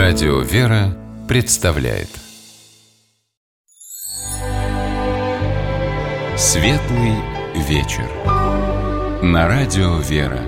Радио «Вера» представляет Светлый вечер на Радио «Вера».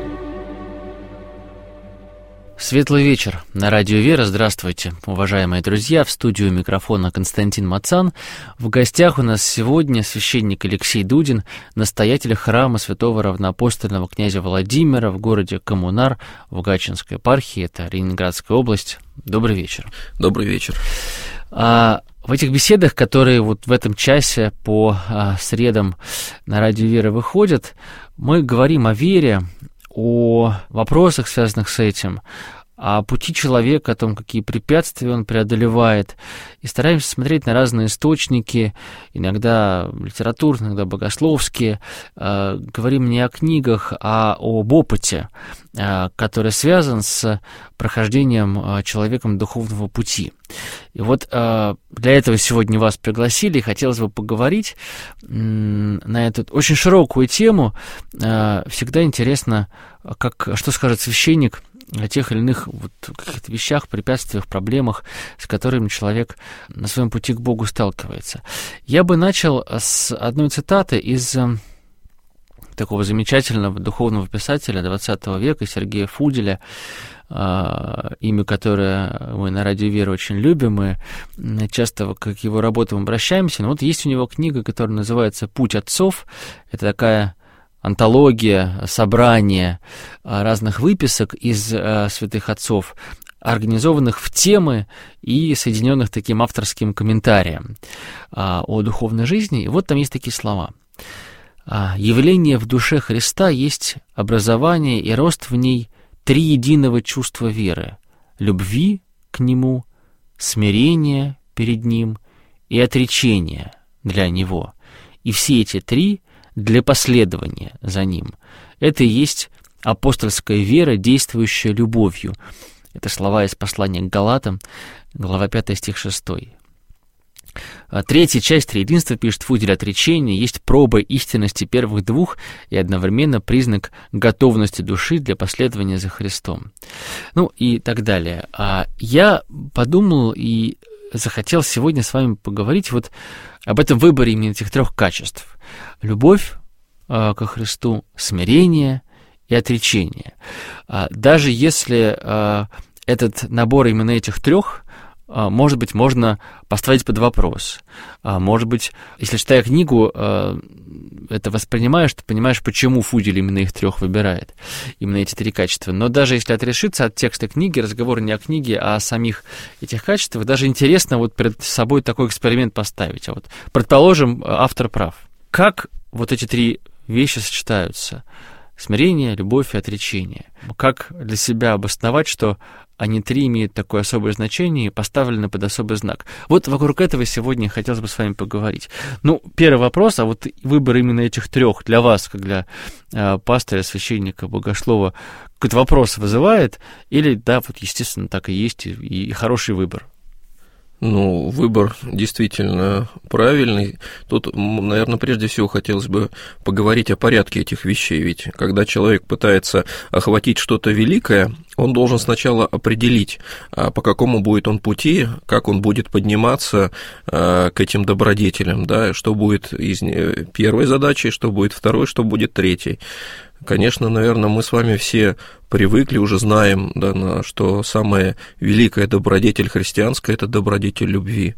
Светлый вечер на Радио «Вера». Здравствуйте, уважаемые друзья. В студию микрофона Константин Мацан. В гостях у нас сегодня священник Алексей Дудин, настоятель храма святого равноапостольного князя Владимира в городе Коммунар в Гатчинской епархии, это Ленинградская область. Добрый вечер. Добрый вечер. В этих беседах, которые вот в этом часе по средам на Радио «Вера» выходят, мы говорим о вере, о вопросах, связанных с этим, о пути человека, о том, какие препятствия он преодолевает, и стараемся смотреть на разные источники, иногда литературные, иногда богословские, говорим не о книгах, а об опыте, который связан с прохождением человеком духовного пути. И вот для этого сегодня вас пригласили, и хотелось бы поговорить на эту очень широкую тему. Всегда интересно, что скажет священник о тех или иных вот каких-то вещах, препятствиях, проблемах, с которыми человек на своем пути к Богу сталкивается. Я бы начал с одной цитаты из такого замечательного духовного писателя XX века Сергея Фуделя, имя которое мы на Радио «Вера» очень любим, и часто к его работам обращаемся. Но вот есть у него книга, которая называется «Путь отцов». Это такая антология, собрание разных выписок из святых отцов, организованных в темы и соединенных таким авторским комментарием о духовной жизни. И вот там есть такие слова. «Явление в душе Христа есть образование и рост в ней триединого чувства веры, любви к Нему, смирения перед Ним и отречения для Него. И все эти три для последования за Ним. Это и есть апостольская вера, действующая любовью». Это слова из послания к Галатам, глава 5, стих 6. Третья часть триединства, пишет Фудель, отречения, есть проба истинности первых двух и одновременно признак готовности души для последования за Христом. Ну и так далее. Я подумал и захотел сегодня с вами поговорить вот об этом выборе именно этих трех качеств. Любовь ко Христу, смирение и отречение. Даже если этот набор именно этих трех, может быть, можно поставить под вопрос. Может быть, если читая книгу, это воспринимаешь, ты понимаешь, почему Фудель именно их трех выбирает, именно эти три качества. Но даже если отрешиться от текста книги, разговор не о книге, а о самих этих качествах, даже интересно вот перед собой такой эксперимент поставить. А вот, предположим, автор прав. Как вот эти три вещи сочетаются? Смирение, любовь и отречение. Как для себя обосновать, что они три имеют такое особое значение и поставлены под особый знак? Вот вокруг этого сегодня хотелось бы с вами поговорить. Ну, первый вопрос, а вот выбор именно этих трех для вас, как для пастыря, священника, богослова, какой-то вопрос вызывает? Или, да, вот, естественно, так и есть, и хороший выбор? Ну, выбор действительно правильный. Тут, наверное, прежде всего хотелось бы поговорить о порядке этих вещей. Ведь когда человек пытается охватить что-то великое, он должен сначала определить, по какому будет он пути, как он будет подниматься к этим добродетелям, да, что будет из первой задачи, что будет второй, что будет третьей. Конечно, наверное, мы с вами все привыкли, уже знаем, да, что самая великая добродетель христианская – это добродетель любви,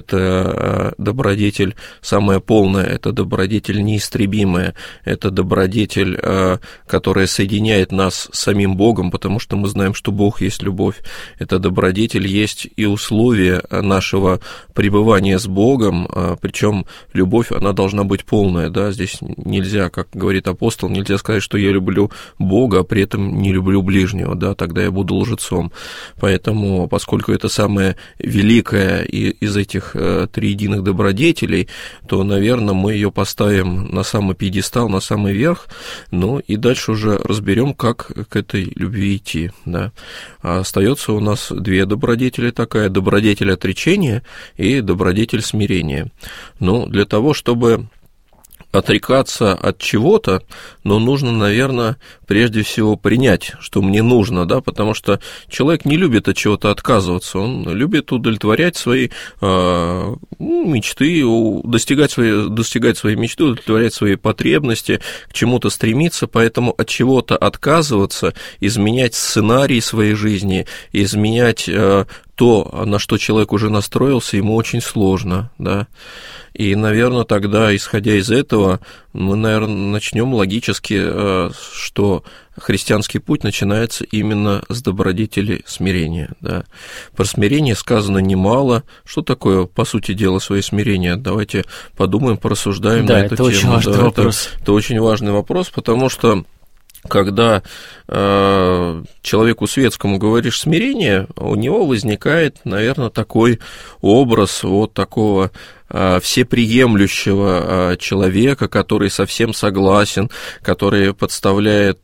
это добродетель самая полная, это добродетель неистребимая, это добродетель, которая соединяет нас с самим Богом, потому что мы знаем, что Бог есть любовь. Эта добродетель есть и условие нашего пребывания с Богом, причем любовь, она должна быть полная, да, здесь нельзя, как говорит апостол, нельзя сказать, что я люблю Бога, а при этом не люблю ближнего, да, тогда я буду лжецом. Поэтому, поскольку это самое великое из этих триединых добродетелей, то, наверное, мы ее поставим на самый пьедестал, на самый верх, ну и дальше уже разберем, как к этой любви идти, да. А остается у нас две добродетели, такая добродетель отречения и добродетель смирения. Ну, для того, чтобы отрекаться от чего-то, но нужно, наверное, прежде всего принять, что мне нужно, да, потому что человек не любит от чего-то отказываться, он любит удовлетворять свои мечты, достигать свои мечты, удовлетворять свои потребности, к чему-то стремиться, поэтому от чего-то отказываться, изменять сценарий своей жизни, изменять то, на что человек уже настроился, ему очень сложно, да. И, наверное, тогда, исходя из этого, мы, наверное, начнем логически, что христианский путь начинается именно с добродетели смирения, да. Про смирение сказано немало. Что такое, по сути дела, свое смирение? Давайте подумаем, порассуждаем на эту тему. Очень важный вопрос. Это очень важный вопрос, потому что когда человеку светскому говоришь смирение, у него возникает, наверное, такой образ вот такого всеприемлющего человека, который совсем согласен, который подставляет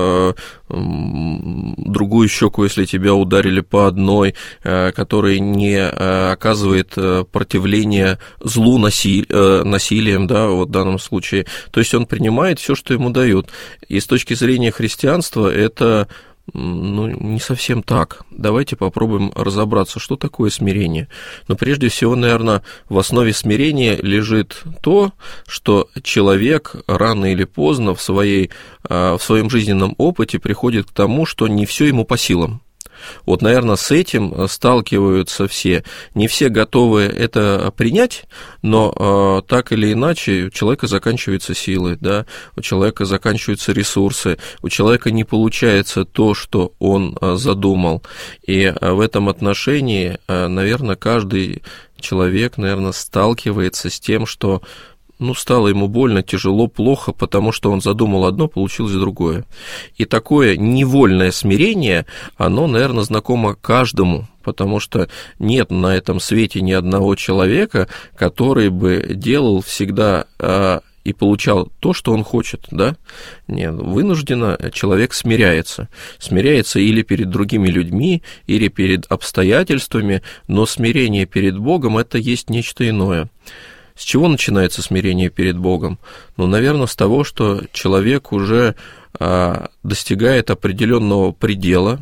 другую щеку, если тебя ударили по одной, который не оказывает противления злу насилием, да, вот в данном случае. То есть он принимает все, что ему дают. И с точки зрения христианства это не совсем так. Давайте попробуем разобраться, что такое смирение. Но прежде всего, наверное, в основе смирения лежит то, что человек рано или поздно в своем жизненном опыте приходит к тому, что не все ему по силам. Вот, наверное, с этим сталкиваются все. Не все готовы это принять, но так или иначе у человека заканчиваются силы, да, у человека заканчиваются ресурсы, у человека не получается то, что он задумал. И в этом отношении, наверное, каждый человек, наверное, сталкивается с тем, что стало ему больно, тяжело, плохо, потому что он задумал одно, получилось другое. И такое невольное смирение, оно, наверное, знакомо каждому, потому что нет на этом свете ни одного человека, который бы делал всегда и получал то, что он хочет, да? Нет, вынужденно человек смиряется. Смиряется или перед другими людьми, или перед обстоятельствами, но смирение перед Богом – это есть нечто иное. С чего начинается смирение перед Богом? Наверное, с того, что человек уже достигает определенного предела,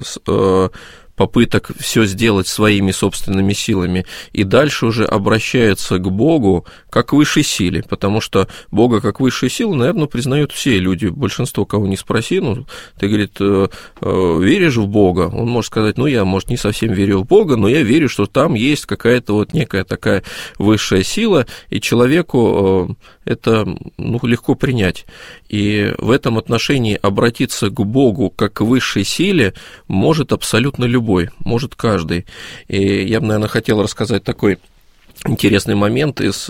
попыток все сделать своими собственными силами, и дальше уже обращается к Богу как к высшей силе, потому что Бога как высшую силу, наверное, признают все люди. Большинство, кого не спроси, ты, говорит, веришь в Бога? Он может сказать, я, может, не совсем верю в Бога, но я верю, что там есть какая-то вот некая такая высшая сила, и человеку это легко принять. И в этом отношении обратиться к Богу как к высшей силе может абсолютно любой, может каждый. И я бы, наверное, хотел рассказать такой интересный момент из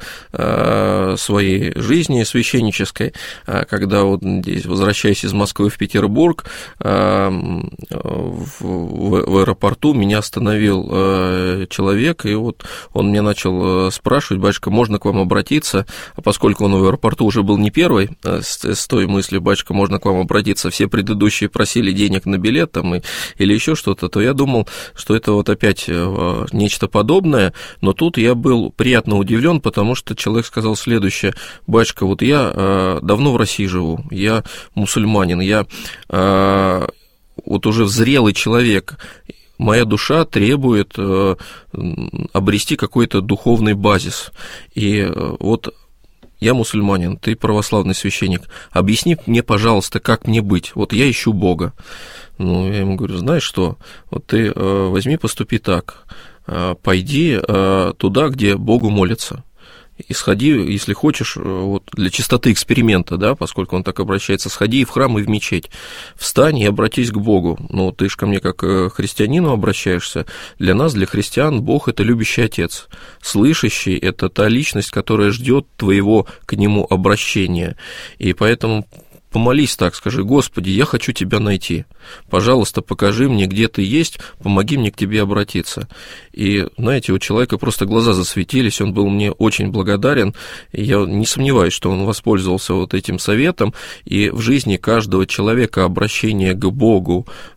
своей жизни священнической, когда вот здесь, возвращаясь из Москвы в Петербург, в аэропорту меня остановил человек, и вот он мне начал спрашивать: батюшка, можно к вам обратиться? А поскольку он в аэропорту уже был не первый, с той мыслью: батюшка, можно к вам обратиться, все предыдущие просили денег на билет там, или еще что-то, то я думал, что это вот опять нечто подобное, но тут я был приятно удивлен, потому что человек сказал следующее: батюшка, вот я давно в России живу, я мусульманин, я вот уже зрелый человек, моя душа требует обрести какой-то духовный базис, и вот я мусульманин, ты православный священник, объясни мне, пожалуйста, как мне быть, вот я ищу Бога. Я ему говорю: знаешь что, вот ты возьми, поступи так, пойди туда, где Богу молятся, и сходи, если хочешь, вот для чистоты эксперимента, да, поскольку он так обращается, сходи и в храм, и в мечеть, встань и обратись к Богу. Ты же ко мне как к христианину обращаешься. Для нас, для христиан, Бог – это любящий Отец, слышащий – это та личность, которая ждет твоего к Нему обращения, и поэтому помолись так, скажи: Господи, я хочу Тебя найти, пожалуйста, покажи мне, где Ты есть, помоги мне к Тебе обратиться. И, знаете, у человека просто глаза засветились, он был мне очень благодарен, и я не сомневаюсь, что он воспользовался вот этим советом, и в жизни каждого человека обращение к Богу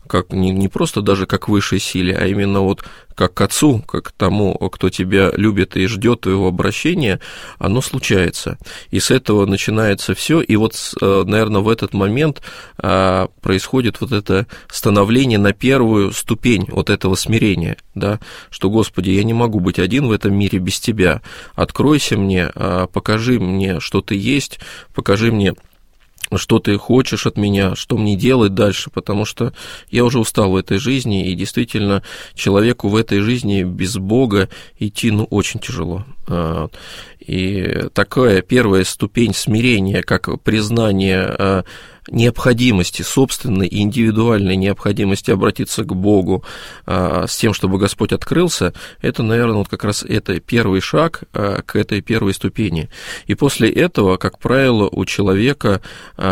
как не просто даже как к высшей силе, а именно вот как к Отцу, как к тому, кто тебя любит и ждет твоего обращения, оно случается. И с этого начинается все. И вот, наверное, в этот момент происходит вот это становление на первую ступень вот этого смирения, да, что, Господи, я не могу быть один в этом мире без Тебя. Откройся мне, покажи мне, что Ты есть, покажи мне, что ты хочешь от меня, что мне делать дальше, потому что я уже устал в этой жизни, и действительно человеку в этой жизни без Бога идти, очень тяжело. И такая первая ступень смирения, как признание необходимости, собственной и индивидуальной необходимости обратиться к Богу с тем, чтобы Господь открылся, это, наверное, вот как раз это первый шаг к этой первой ступени. И после этого, как правило, у человека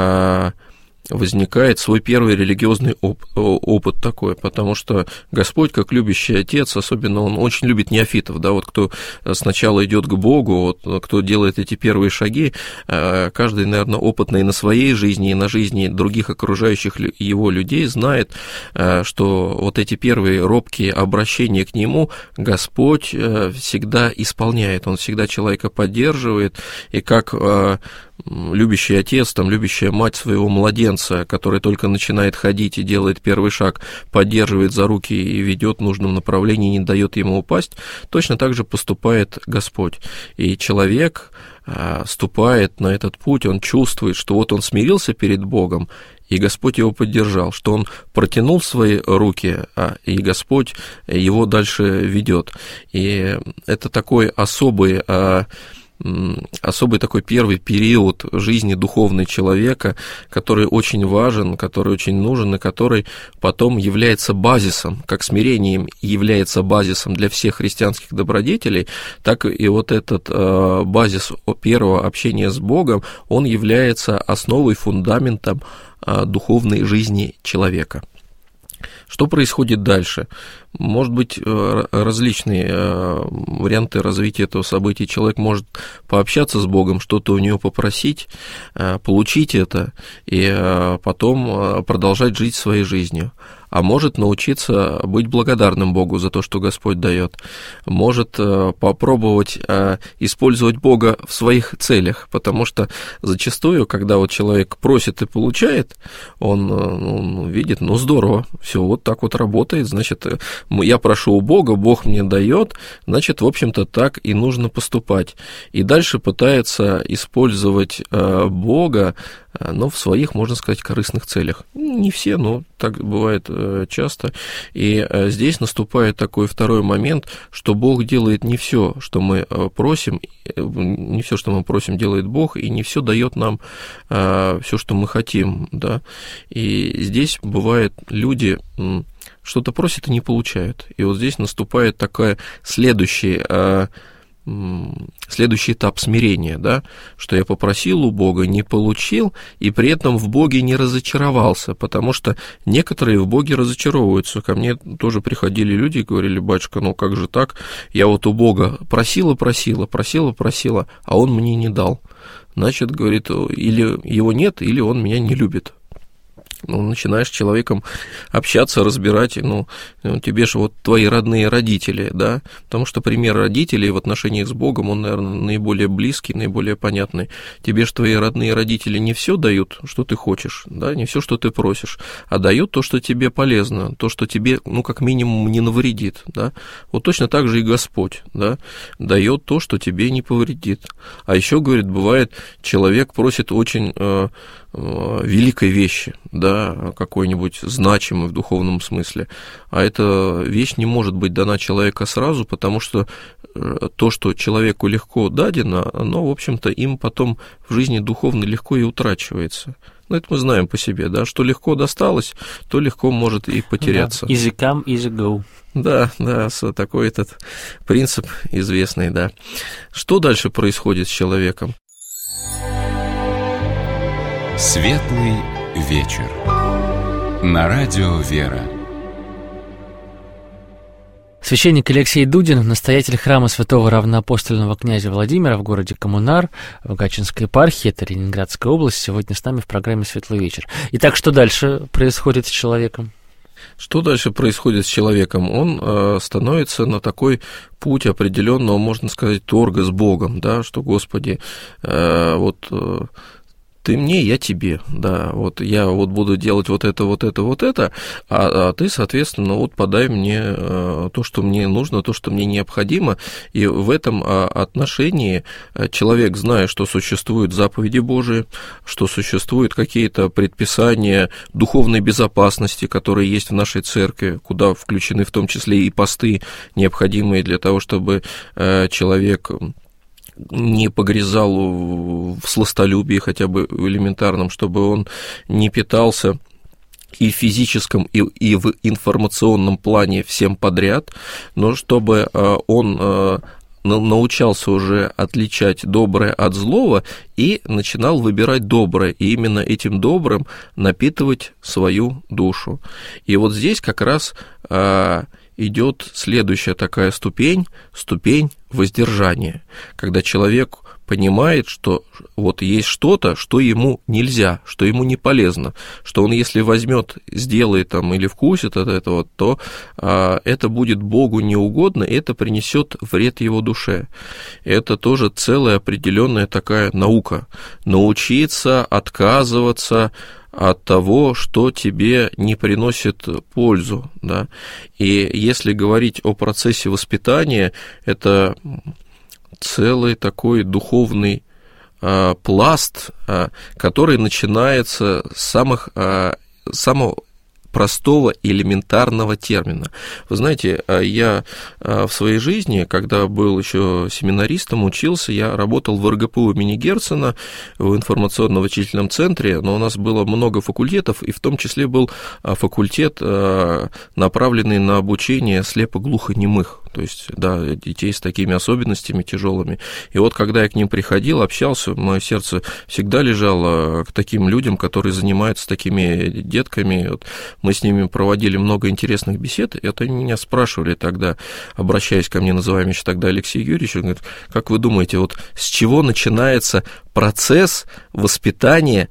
возникает свой первый религиозный опыт такой, потому что Господь, как любящий Отец, особенно Он очень любит неофитов, да, вот кто сначала идет к Богу, вот кто делает эти первые шаги, каждый, наверное, опытный на своей жизни и на жизни других окружающих его людей знает, что вот эти первые робкие обращения к Нему Господь всегда исполняет, Он всегда человека поддерживает, и как любящий отец, любящая мать своего младенца, который только начинает ходить и делает первый шаг, поддерживает за руки и ведет в нужном направлении, не дает ему упасть, точно так же поступает Господь. И человек ступает на этот путь, он чувствует, что вот он смирился перед Богом, и Господь его поддержал, что он протянул свои руки, и Господь его дальше ведет. И это такой особый такой первый период жизни духовной человека, который очень важен, который очень нужен, и который потом является базисом, как смирением является базисом для всех христианских добродетелей, так и вот этот базис первого общения с Богом, он является основой, фундаментом духовной жизни человека. Что происходит дальше? Может быть, различные варианты развития этого события. Человек может пообщаться с Богом, что-то у него попросить, получить это, и потом продолжать жить своей жизнью. А может научиться быть благодарным Богу за то, что Господь дает. Может попробовать использовать Бога в своих целях, потому что зачастую, когда вот человек просит и получает, он видит, здорово, все вот так вот работает, значит, я прошу у Бога, Бог мне дает, значит, в общем-то, так и нужно поступать. И дальше пытается использовать Бога, но в своих, можно сказать, корыстных целях. Не все, но так бывает часто. И здесь наступает такой второй момент, что Бог делает не все, что мы просим, не все, что мы просим, делает Бог, и не все дает нам все, что мы хотим, да. И здесь бывает, люди что-то просят и не получают. И вот здесь наступает такая следующий этап смирения, да, что я попросил у Бога, не получил, и при этом в Боге не разочаровался, потому что некоторые в Боге разочаровываются. Ко мне тоже приходили люди и говорили: батюшка, как же так, я вот у Бога просила, а Он мне не дал. Значит, говорит, или его нет, или Он меня не любит. Начинаешь с человеком общаться, разбирать, тебе же вот твои родные родители, да, потому что пример родителей в отношениях с Богом, он, наверное, наиболее близкий, наиболее понятный. Тебе же твои родные родители не все дают, что ты хочешь, да, не все, что ты просишь, а дают то, что тебе полезно, то, что тебе, как минимум, не навредит, да. Вот точно так же и Господь, да, дает то, что тебе не повредит. А еще, говорит, бывает, человек просит очень великой вещи, да, какой-нибудь значимой в духовном смысле, а эта вещь не может быть дана человеку сразу, потому что то, что человеку легко дадено, оно, в общем-то, им потом в жизни духовно легко и утрачивается. Это мы знаем по себе, да, что легко досталось, то легко может и потеряться. Easy come, easy go. Да, такой этот принцип известный, да. Что дальше происходит с человеком? Светлый вечер. На радио «Вера». Священник Алексей Дудин, настоятель храма святого равноапостольного князя Владимира в городе Коммунар, в Гатчинской епархии, это Ленинградская область, сегодня с нами в программе «Светлый вечер». Итак, что дальше происходит с человеком? Что дальше происходит с человеком? Он становится на такой путь определенного, можно сказать, торга с Богом, да, что, Господи, вот ты мне, я тебе, да, вот я вот буду делать вот это, а ты, соответственно, вот подай мне то, что мне нужно, то, что мне необходимо, и в этом отношении человек, зная, что существуют заповеди Божии, что существуют какие-то предписания духовной безопасности, которые есть в нашей церкви, куда включены в том числе и посты, необходимые для того, чтобы человек не погрязал в сластолюбии хотя бы элементарном, чтобы он не питался и в физическом, и в информационном плане всем подряд, но чтобы он научался уже отличать доброе от злого и начинал выбирать доброе, и именно этим добрым напитывать свою душу. И вот здесь как раз идет следующая такая ступень воздержания, когда человек понимает, что вот есть что-то, что ему нельзя, что ему не полезно, что он, если возьмет, сделает там или вкусит от этого, то это будет Богу неугодно, и это принесет вред его душе. Это тоже целая определенная такая наука. Научиться отказываться от того, что тебе не приносит пользу, да. И если говорить о процессе воспитания, это целый такой духовный пласт, который начинается с самого простого элементарного термина. Вы знаете, я в своей жизни, когда был еще семинаристом, учился, я работал в РГПУ имени Герцена в информационно-вычислительном центре, но у нас было много факультетов, и в том числе был факультет, направленный на обучение слепо-глухонемых, то есть, да, детей с такими особенностями тяжелыми. И вот, когда я к ним приходил, общался, мое сердце всегда лежало к таким людям, которые занимаются такими детками. Вот мы с ними проводили много интересных бесед, и это они меня спрашивали тогда, обращаясь ко мне, называемый еще тогда Алексей Юрьевич, он говорит: как вы думаете, вот с чего начинается процесс воспитания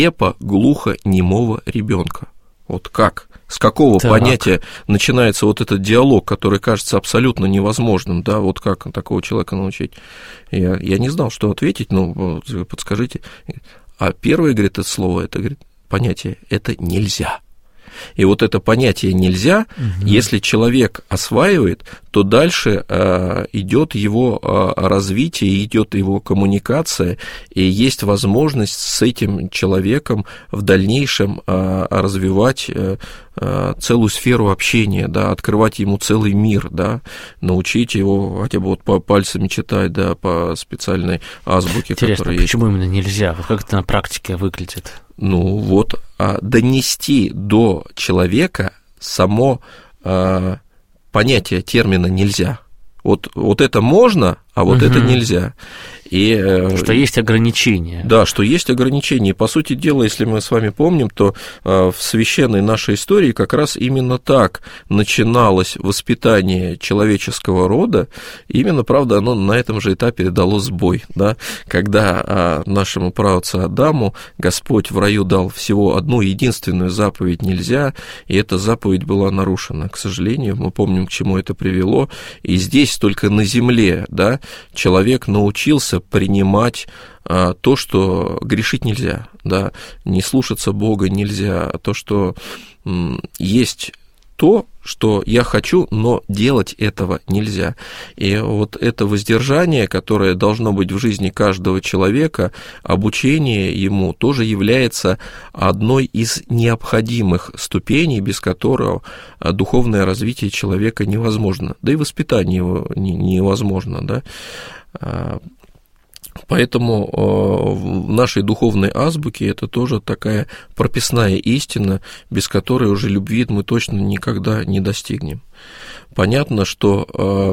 слепо-глухонемого ребенка? Вот как? С какого понятия начинается вот этот диалог, который кажется абсолютно невозможным, да, вот как такого человека научить? Я не знал, что ответить, но подскажите. А первое, говорит, это слово, это, говорит, понятие, это нельзя. И вот это понятие «нельзя», если человек осваивает, то дальше идет его развитие, идет его коммуникация, и есть возможность с этим человеком в дальнейшем развивать целую сферу общения, да, открывать ему целый мир, да, научить его хотя бы вот по пальцами читать, да, по специальной азбуке, которая есть. Почему именно нельзя? Вот как это на практике выглядит? Ну вот, донести до человека само понятие термина «нельзя». Вот это можно, а вот это нельзя. И, что есть ограничения. Да, что есть ограничения. И, по сути дела, если мы с вами помним, то в священной нашей истории как раз именно так начиналось воспитание человеческого рода. Именно, правда, оно на этом же этапе дало сбой, да, когда нашему праотцу Адаму Господь в раю дал всего одну единственную заповедь «нельзя», и эта заповедь была нарушена. К сожалению, мы помним, к чему это привело. И здесь только на земле, да, человек научился принимать то, что грешить нельзя, да, не слушаться Бога нельзя, а то, что есть то, что я хочу, но делать этого нельзя. И вот это воздержание, которое должно быть в жизни каждого человека, обучение ему тоже является одной из необходимых ступеней, без которого духовное развитие человека невозможно, да и воспитание его невозможно, да. Поэтому в нашей духовной азбуке это тоже такая прописная истина, без которой уже любви мы точно никогда не достигнем. Понятно, что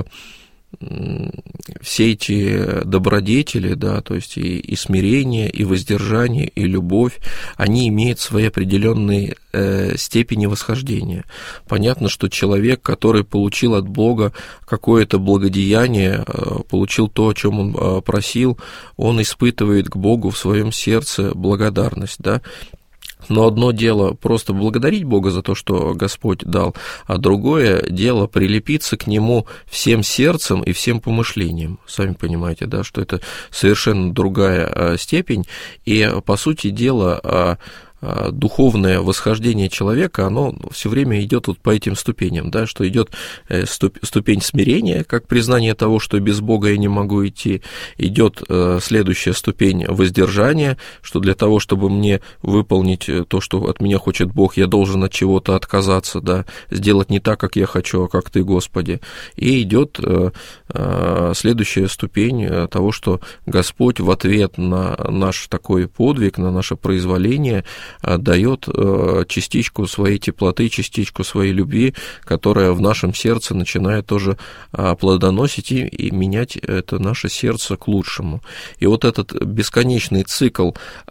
все эти добродетели, да, то есть и смирение, и воздержание, и любовь, они имеют свои определенные степени восхождения. Понятно, что человек, который получил от Бога какое-то благодеяние, получил то, о чем он просил, он испытывает к Богу в своем сердце благодарность, да. Но одно дело просто благодарить Бога за то, что Господь дал, а другое дело прилепиться к Нему всем сердцем и всем помышлением. Сами понимаете, да, что это совершенно другая степень, и, по сути дела, духовное восхождение человека, оно все время идет вот по этим ступеням, да, что идет ступень смирения, как признание того, что без Бога я не могу идти, идет следующая ступень воздержания, что для того, чтобы мне выполнить то, что от меня хочет Бог, я должен от чего-то отказаться, да, сделать не так, как я хочу, а как Ты, Господи, и идет следующая ступень того, что Господь в ответ на наш такой подвиг, на наше произволение дает частичку своей теплоты, частичку своей любви, которая в нашем сердце начинает тоже плодоносить и менять это наше сердце к лучшему. И вот этот бесконечный цикл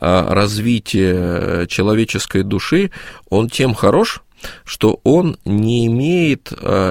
развития человеческой души, он тем хорош, что он не имеет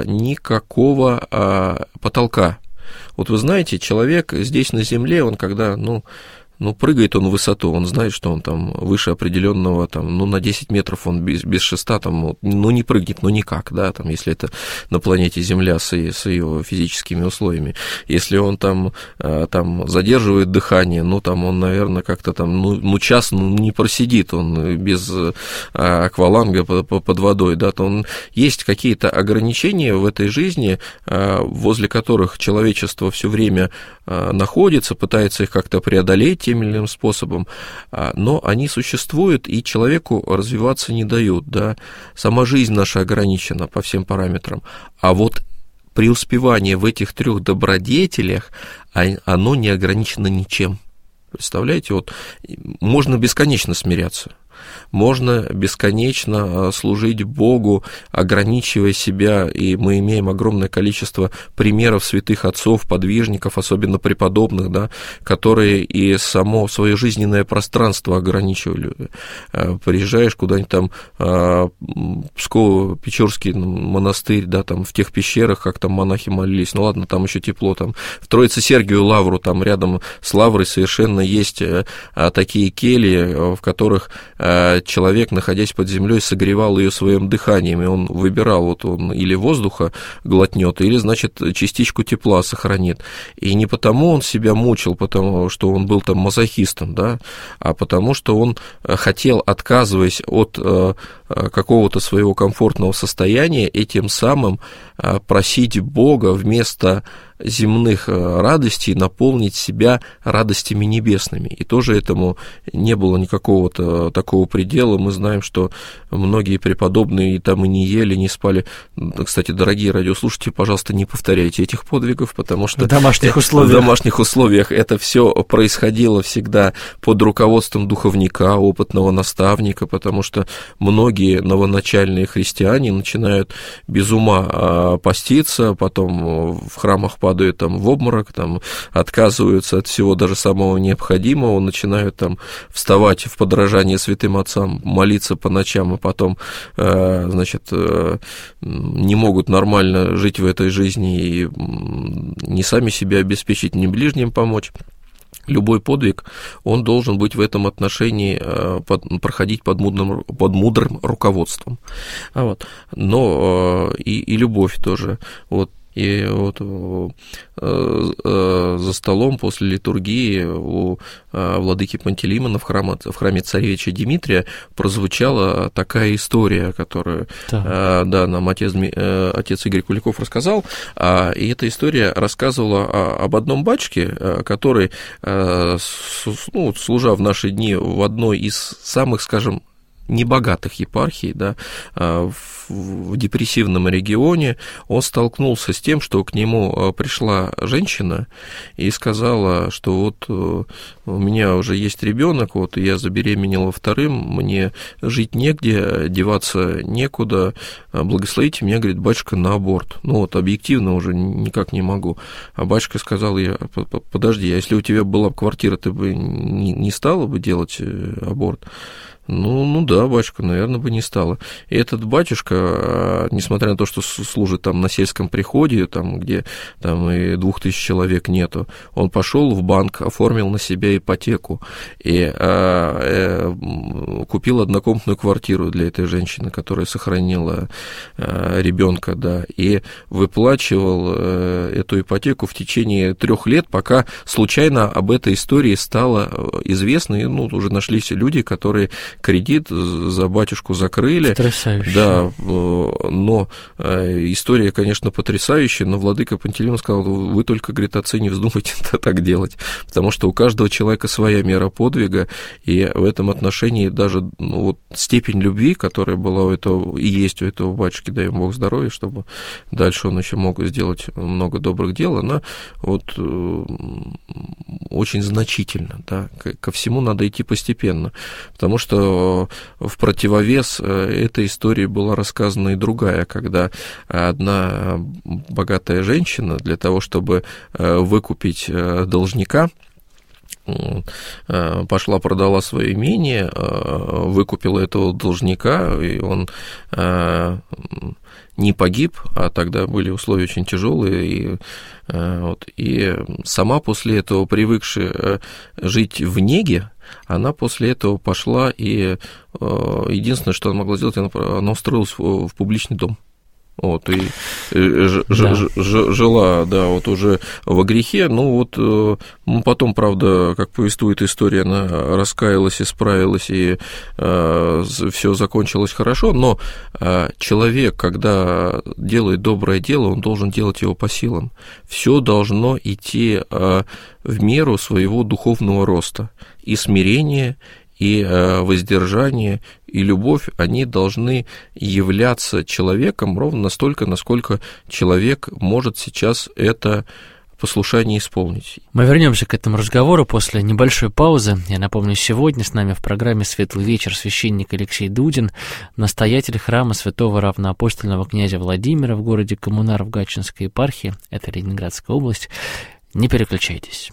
никакого потолка. Вот вы знаете, человек здесь на земле, он когда, прыгает он в высоту, он знает, что он там выше определенного, на 10 метров он без шеста, не прыгнет, никак, да, если это на планете Земля с ее физическими условиями. Если он там задерживает дыхание, он, наверное, как-то час не просидит, он без акваланга под водой, да, то есть какие-то ограничения в этой жизни, возле которых человечество все время находится, пытается их как-то преодолеть тем или иным способом, но они существуют и человеку развиваться не дают, да. Сама жизнь наша ограничена по всем параметрам, а вот преуспевание в этих 3 добродетелях, оно не ограничено ничем. Представляете, вот можно бесконечно смиряться. Можно бесконечно служить Богу, ограничивая себя, и мы имеем огромное количество примеров святых отцов, подвижников, особенно преподобных, да, которые и само свое жизненное пространство ограничивали. Приезжаешь куда-нибудь Псково-Печорский монастырь, да, в тех пещерах, как там монахи молились, ладно, там еще тепло, в Троице-Сергию лавру, рядом с лаврой совершенно есть такие кельи, в которых человек, находясь под землей, согревал ее своим дыханием, и он выбирал, он или воздуха глотнет, или, значит, частичку тепла сохранит. И не потому он себя мучил, потому что он был мазохистом, да, а потому что он хотел, отказываясь от какого-то своего комфортного состояния, этим самым просить Бога вместо земных радостей наполнить себя радостями небесными. И тоже этому не было никакого такого предела. Мы знаем, что многие преподобные и не ели, не спали. Кстати, дорогие радиослушатели, пожалуйста, не повторяйте этих подвигов, потому что в домашних условиях это все происходило всегда под руководством духовника, опытного наставника, потому что многие новоначальные христиане начинают без ума поститься, потом в храмах падают в обморок, отказываются от всего даже самого необходимого, начинают вставать в подражание святым отцам, молиться по ночам, и потом, не могут нормально жить в этой жизни и не сами себя обеспечить, ни ближним помочь. Любой подвиг, он должен быть в этом отношении, проходить под мудрым руководством. Но и любовь тоже. И за столом после литургии у владыки Пантелеймона в храме царевича Дмитрия прозвучала такая история, которую нам отец Игорь Куликов рассказал. И эта история рассказывала об одном батюшке, который, служа в наши дни в одной из самых, скажем, небогатых епархий, да, в депрессивном регионе, он столкнулся с тем, что к нему пришла женщина и сказала, что у меня уже есть ребенок, я забеременела вторым, мне жить негде, деваться некуда, благословите меня, говорит, батюшка, на аборт. Объективно уже никак не могу. А батюшка сказал, подожди, а если у тебя была бы квартира, ты бы не стала бы делать аборт? Ну да, батюшка, наверное, бы не стала. И этот батюшка, несмотря на то, что служит там на сельском приходе, там, где там и 2000 человек нету, он пошел в банк, оформил на себя ипотеку и купил однокомнатную квартиру для этой женщины, которая сохранила ребенка, да, и выплачивал эту ипотеку в течение 3 лет, пока случайно об этой истории стало известно, и уже нашлись люди, которые кредит за батюшку закрыли. Потрясающе. Да, но история, конечно, потрясающая, но владыка Пантелеимон сказал: вы только, говорит, отцы, не вздумайте так делать, потому что у каждого человека своя мера подвига, и в этом отношении даже степень любви, которая была у этого и есть у этого батюшки, дай ему Бог здоровья, чтобы дальше он еще мог сделать много добрых дел, она очень значительна, да, ко всему надо идти постепенно, потому что в противовес этой истории была рассказана и другая, когда одна богатая женщина для того, чтобы выкупить должника, пошла, продала свое имение, выкупила этого должника, и он не погиб, а тогда были условия очень тяжелые, и сама после этого, привыкшая жить в неге, она после этого пошла, и единственное, что она могла сделать, она устроилась в публичный дом. И жила, да, уже во грехе, потом, правда, как повествует история, она раскаялась, исправилась, и все закончилось хорошо, но человек, когда делает доброе дело, он должен делать его по силам. Все должно идти в меру своего духовного роста, и смирение, и воздержание, и любовь, они должны являться человеком ровно настолько, насколько человек может сейчас это послушание исполнить. Мы вернемся к этому разговору после небольшой паузы. Я напомню, сегодня с нами в программе «Светлый вечер» священник Алексей Дудин, настоятель храма святого равноапостольного князя Владимира в городе Коммунар в Гатчинской епархии, это Ленинградская область. Не переключайтесь.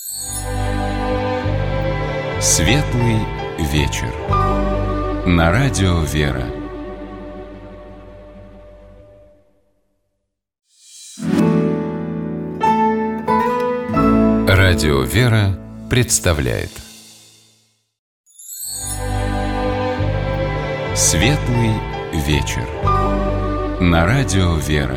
Светлый вечер. На радио «Вера». Радио «Вера» представляет Светлый вечер. На радио «Вера».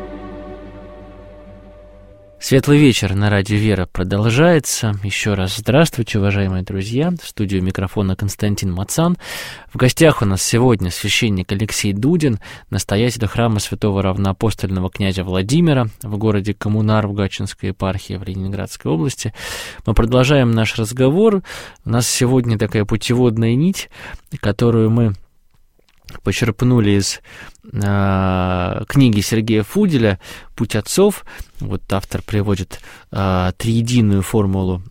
Светлый вечер на радио «Вера» продолжается. Еще раз здравствуйте, уважаемые друзья. В студию микрофона Константин Мацан. В гостях у нас сегодня священник Алексей Дудин, настоятель храма святого равноапостольного князя Владимира в городе Коммунар в Гатчинской епархии в Ленинградской области. Мы продолжаем наш разговор. У нас сегодня такая путеводная нить, которую мы почерпнули из книги Сергея Фуделя «Путь отцов». Вот автор приводит триединую формулу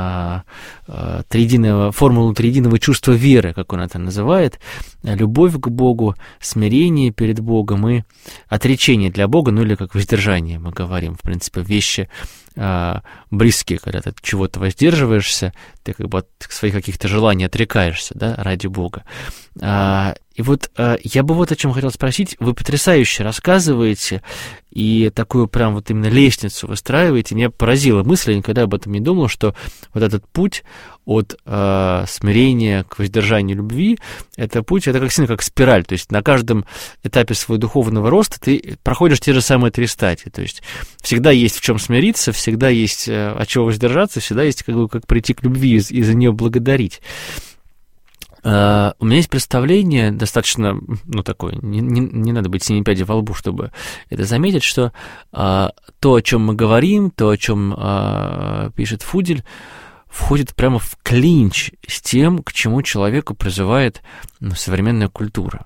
триединого чувства веры, как он это называет: любовь к Богу, смирение перед Богом и отречение для Бога, или как воздержание мы говорим, в принципе, вещи близкие, когда ты от чего-то воздерживаешься, ты как бы от своих каких-то желаний отрекаешься, да, ради Бога. И вот я бы о чем хотел спросить. Вы потрясающе рассказываете и такую прям именно лестницу выстраиваете. Меня поразила мысль, я никогда об этом не думал, что вот этот путь от смирения к воздержанию любви, это путь, это сильно как спираль, то есть на каждом этапе своего духовного роста ты проходишь те же самые 3 стадии, то есть всегда есть в чем смириться, всегда есть от чего воздержаться, всегда есть как прийти к любви и за нее благодарить. У меня есть представление достаточно, такое, не надо быть 7 пядей во лбу, чтобы это заметить, что то, о чем мы говорим, то, о чем пишет Фудель, входит прямо в клинч с тем, к чему человеку призывает современная культура.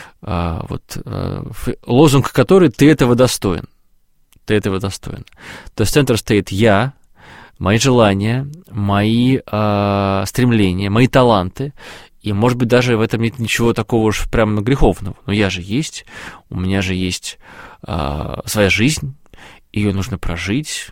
Лозунг который «ты этого достоин». Ты этого достоин. То есть в центре стоит я, мои желания, мои стремления, мои таланты. И, может быть, даже в этом нет ничего такого уж прямо греховного. Но я же есть, у меня же есть своя жизнь, ее нужно прожить.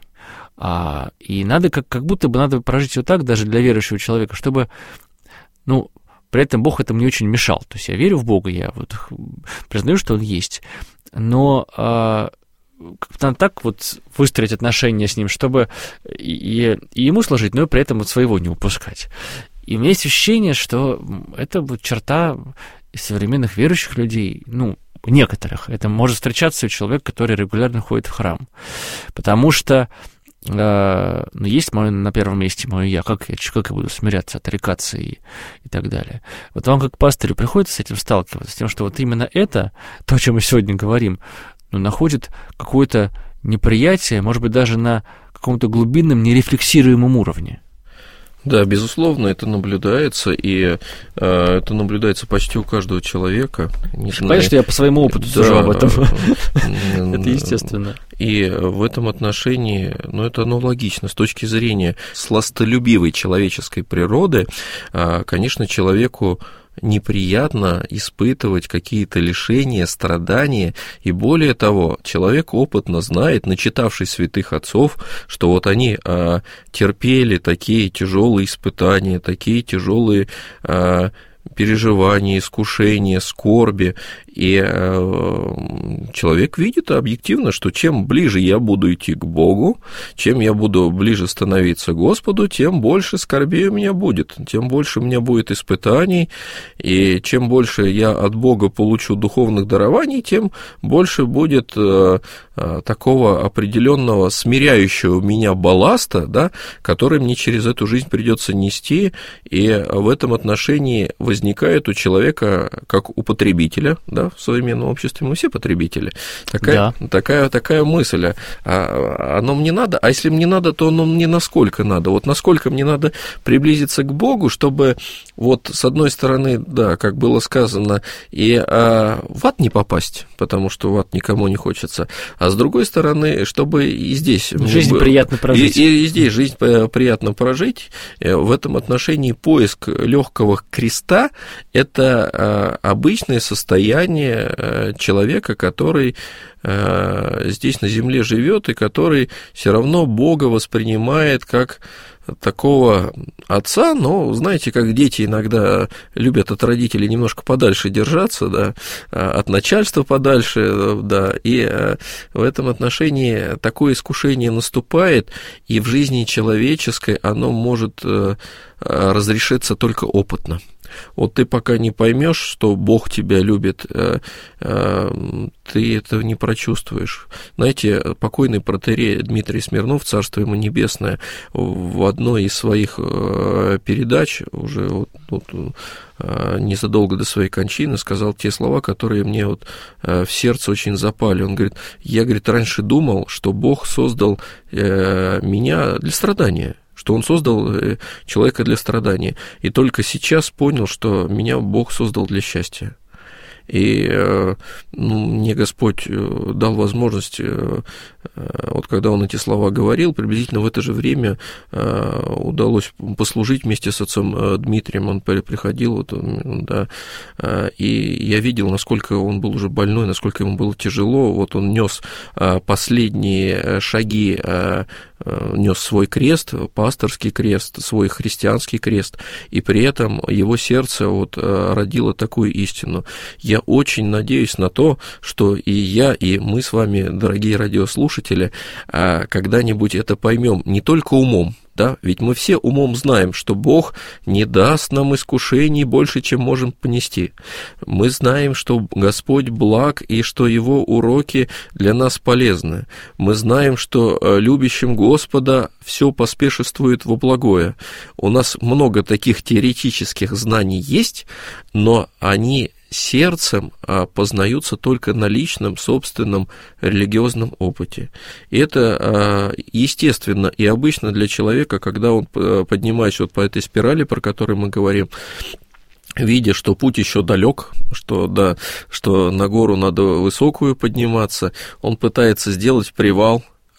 И надо как будто бы надо прожить ее так, даже для верующего человека, чтобы, при этом Бог этому не очень мешал. То есть я верю в Бога, я вот признаю, что Он есть, но как-то так вот выстроить отношения с Ним, чтобы и Ему служить, но и при этом вот своего не упускать. И у меня есть ощущение, что это вот черта современных верующих людей, некоторых. Это может встречаться у человека, который регулярно ходит в храм. Потому что есть на первом месте мое «я», как я буду смиряться, отрекаться и так далее. Вот вам, как пастырю, приходится с этим сталкиваться, с тем, что вот именно это, то, о чем мы сегодня говорим, находит какое-то неприятие, может быть, даже на каком-то глубинном, нерефлексируемом уровне. Да, безусловно, это наблюдается, и это наблюдается почти у каждого человека. Понятно, что я по своему опыту сужу об этом. Это естественно. И в этом отношении, это аналогично. С точки зрения сластолюбивой человеческой природы, конечно, человеку неприятно испытывать какие-то лишения, страдания, и более того, человек опытно знает, начитавшись святых отцов, что вот они терпели такие тяжелые испытания, такие тяжелые переживания, искушения, скорби, и человек видит объективно, что чем ближе я буду идти к Богу, чем я буду ближе становиться к Господу, тем больше скорбей у меня будет, тем больше у меня будет испытаний, и чем больше я от Бога получу духовных дарований, тем больше будет такого определенного смиряющего меня балласта, да, который мне через эту жизнь придется нести, и в этом отношении возникает у человека, как у потребителя, да, в современном обществе мы все потребители, такая мысль, оно мне надо, а если мне надо, то оно мне насколько надо, вот насколько мне надо приблизиться к Богу, чтобы вот с одной стороны, да, как было сказано, и в ад не попасть, потому что в ад никому не хочется, а с другой стороны, чтобы и здесь жизнь приятно прожить. И здесь жизнь приятно прожить. В этом отношении поиск легкого креста – это обычное состояние человека, который здесь на земле живет и который все равно Бога воспринимает как такого отца, но, знаете, как дети иногда любят от родителей немножко подальше держаться, да, от начальства подальше, да, и в этом отношении такое искушение наступает, и в жизни человеческой оно может разрешиться только опытно. Вот ты пока не поймешь, что Бог тебя любит, ты этого не прочувствуешь. Знаете, покойный протоиерей Дмитрий Смирнов, царство ему небесное, в одной из своих передач, уже незадолго до своей кончины, сказал те слова, которые мне в сердце очень запали. Он говорит, я, раньше думал, что Бог создал меня для страдания, что Он создал человека для страдания, и только сейчас понял, что меня Бог создал для счастья. И мне Господь дал возможность, вот когда Он эти слова говорил, приблизительно в это же время удалось послужить вместе с отцом Дмитрием. Он приходил, да, и я видел, насколько он был уже больной, насколько ему было тяжело. Вот он нес последние шаги, нес свой крест, пасторский крест, свой христианский крест, и при этом его сердце родило такую истину. Я очень надеюсь на то, что и я, и мы с вами, дорогие радиослушатели, когда-нибудь это поймем не только умом, да, ведь мы все умом знаем, что Бог не даст нам искушений больше, чем можем понести. Мы знаем, что Господь благ и что Его уроки для нас полезны. Мы знаем, что любящим Господа все поспешествует во благое. У нас много таких теоретических знаний есть, но они сердцем познаются только на личном, собственном религиозном опыте. И это естественно и обычно для человека, когда он, поднимаясь по этой спирали, про которую мы говорим, видя, что путь еще далек, что на гору надо высокую подниматься, он пытается сделать привал,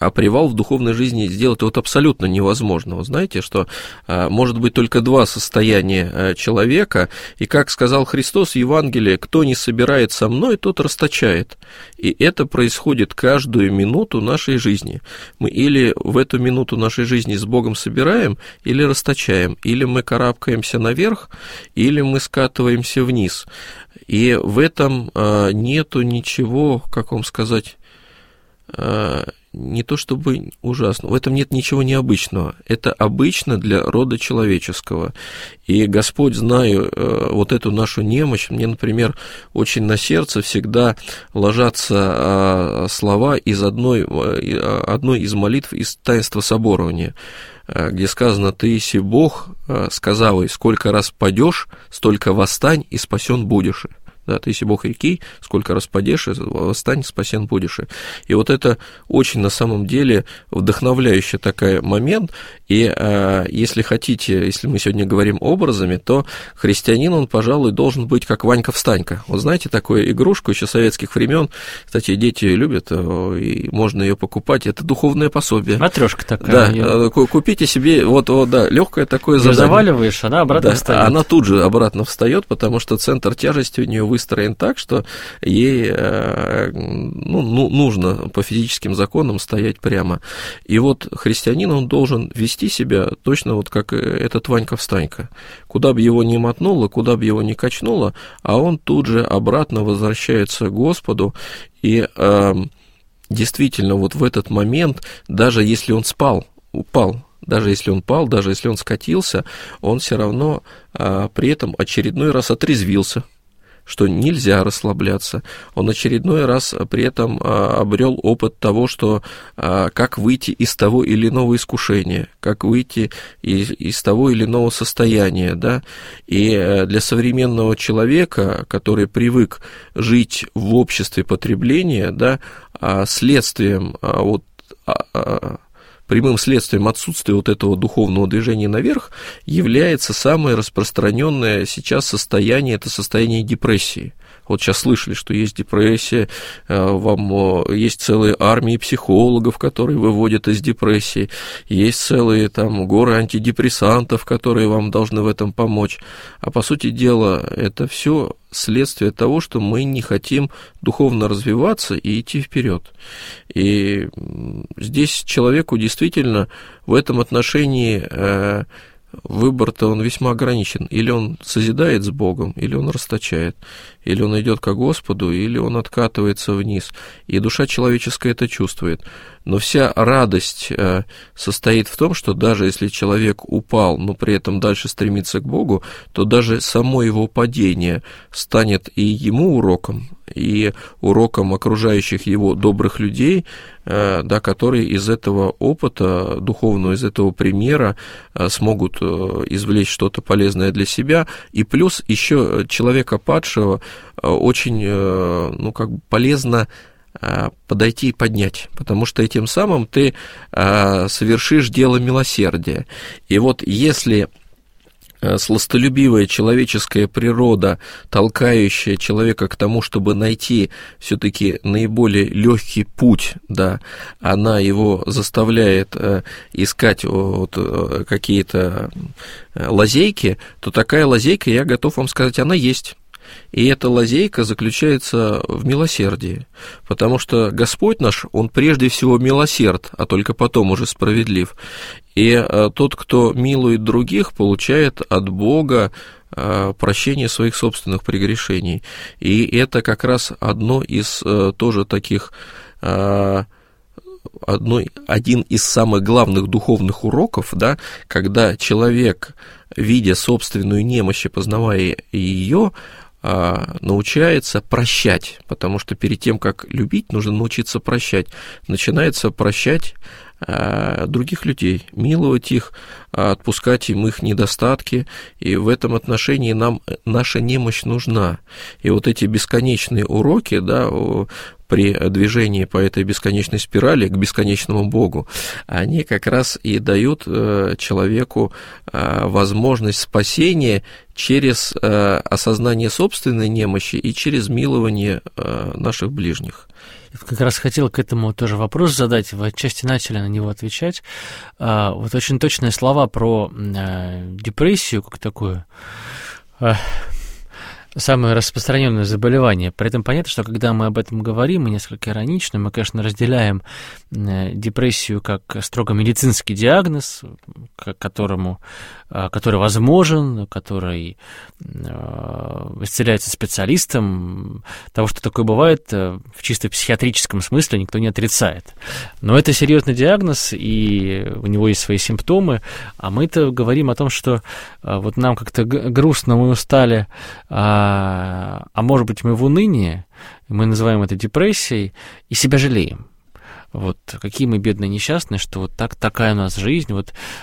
а привал в духовной жизни сделать вот абсолютно невозможно. Вы знаете, что может быть только два состояния человека, и, как сказал Христос в Евангелии, кто не собирает со мной, тот расточает. И это происходит каждую минуту нашей жизни. Мы или в эту минуту нашей жизни с Богом собираем, или расточаем, или мы карабкаемся наверх, или мы скатываемся вниз. И в этом нету ничего, как вам сказать, не то чтобы ужасно, в этом нет ничего необычного. Это обычно для рода человеческого. И Господь, зная вот эту нашу немощь, мне, например, очень на сердце всегда ложатся слова из одной из молитв из таинства соборования, где сказано: «Ты еси Бог, сказавай, сколько раз падешь, столько восстань, и спасен будешь». Да, ты еси Бог реки, сколько раз падешь, восстань, спасен будешь. И вот это очень на самом деле вдохновляющий такой момент. И если хотите, если мы сегодня говорим образами, то христианин, он, пожалуй, должен быть как Ванька-встанька. Вот знаете такую игрушку еще советских времен, кстати, дети любят, и можно ее покупать, это духовное пособие. Матрешка такая. Да, купите себе, да, легкое такое задание. Заваливаешь, она обратно встает. Она тут же обратно встает, потому что центр тяжести у нее выстроен так, что ей нужно по физическим законам стоять прямо. И вот христианин, он должен вести себя точно вот как этот Ванька-встанька. Куда бы его ни мотнуло, куда бы его ни качнуло, а он тут же обратно возвращается к Господу. И действительно, вот в этот момент, даже если он упал, даже если он пал, даже если он скатился, он все равно при этом очередной раз отрезвился, что нельзя расслабляться. Он очередной раз при этом обрел опыт того, что как выйти из того или иного искушения, как выйти из того или иного состояния, да. И для современного человека, который жить в обществе потребления, да, следствием прямым следствием отсутствия вот этого духовного движения наверх является самое распространенное сейчас состояние, это состояние депрессии. Вот сейчас слышали, что есть депрессия, есть целые армии психологов, которые выводят из депрессии, есть целые там горы антидепрессантов, которые вам должны в этом помочь. А по сути дела, это все следствие того, что мы не хотим духовно развиваться и идти вперед. И здесь человеку действительно в этом отношении выбор-то он весьма ограничен. Или он созидает с Богом, или он расточает, или он идет ко Господу, или он откатывается вниз. И душа человеческая это чувствует. Но вся радость состоит в том, что даже если человек упал, но при этом дальше стремится к Богу, то даже само его падение станет и ему уроком, и уроком окружающих его добрых людей, да, которые из этого опыта духовного, из этого примера смогут извлечь что-то полезное для себя. И плюс еще человека падшего очень полезно подойти и поднять, потому что этим самым ты совершишь дело милосердия. И вот если сластолюбивая человеческая природа, толкающая человека к тому, чтобы найти все-таки наиболее легкий путь, да, она его заставляет искать какие-то лазейки, то такая лазейка, я готов вам сказать, она есть. И эта лазейка заключается в милосердии, потому что Господь наш, Он прежде всего милосерд, а только потом уже справедлив. И тот, кто милует других, получает от Бога прощение своих собственных прегрешений. И это как раз одно из тоже таких... один из самых главных духовных уроков, да, когда человек, видя собственную немощь и познавая ее, научается прощать, потому что перед тем, как любить, нужно научиться прощать. Начинается прощать других людей, миловать их, отпускать им их недостатки, и в этом отношении нам наша немощь нужна. И вот эти бесконечные уроки, да, при движении по этой бесконечной спирали к бесконечному Богу, они как раз и дают человеку возможность спасения через осознание собственной немощи и через милование наших ближних. Как раз хотел к этому тоже вопрос задать, вы отчасти начали на него отвечать. Вот очень точные слова про депрессию, как такую самое распространенное заболевание. При этом понятно, что когда мы об этом говорим, мы несколько иронично, мы, конечно, разделяем депрессию как строго медицинский диагноз, который возможен, который исцеляется специалистом. Того, что такое бывает, в чисто психиатрическом смысле никто не отрицает. Но это серьезный диагноз, и у него есть свои симптомы, а мы-то говорим о том, что вот нам как-то грустно, мы устали, а может быть, мы в унынии, мы называем это депрессией, и себя жалеем. Вот какие мы бедные несчастные, что вот такая у нас жизнь,